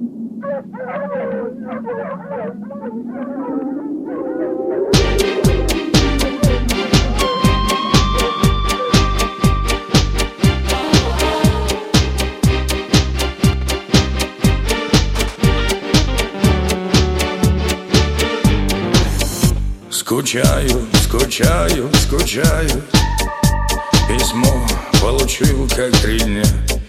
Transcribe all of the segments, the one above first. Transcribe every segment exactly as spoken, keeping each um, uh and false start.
Скучаю, скучаю, скучаю. Письмо получил как три дня.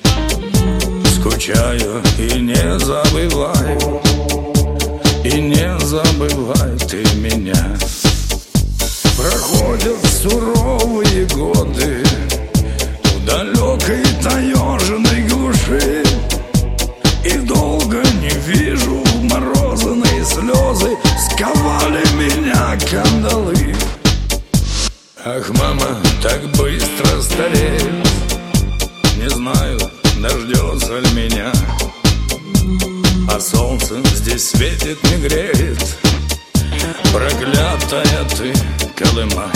Скучаю и не забываю, и не забывай ты меня. Проходят суровые годы в далекой таежной глуши, и долго не вижу, морозные слезы сковали меня кандалы. Ах, мама, так быстро стареет, не знаю, дождется ли меня. А солнце здесь светит, не греет, проклятая ты Колыма.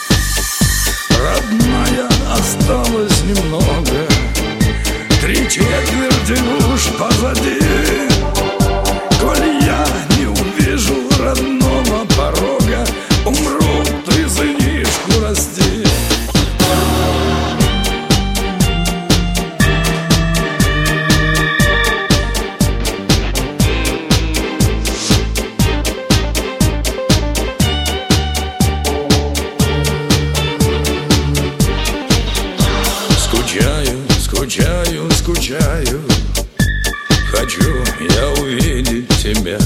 Родная, осталось немного, три четверти уж позади. Коль я не увижу родного порога, умру, ты сынишку расти. Скучаю, скучаю, скучаю. Хочу я увидеть тебя.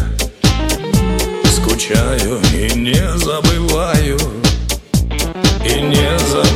Скучаю и не забываю, и не забываю.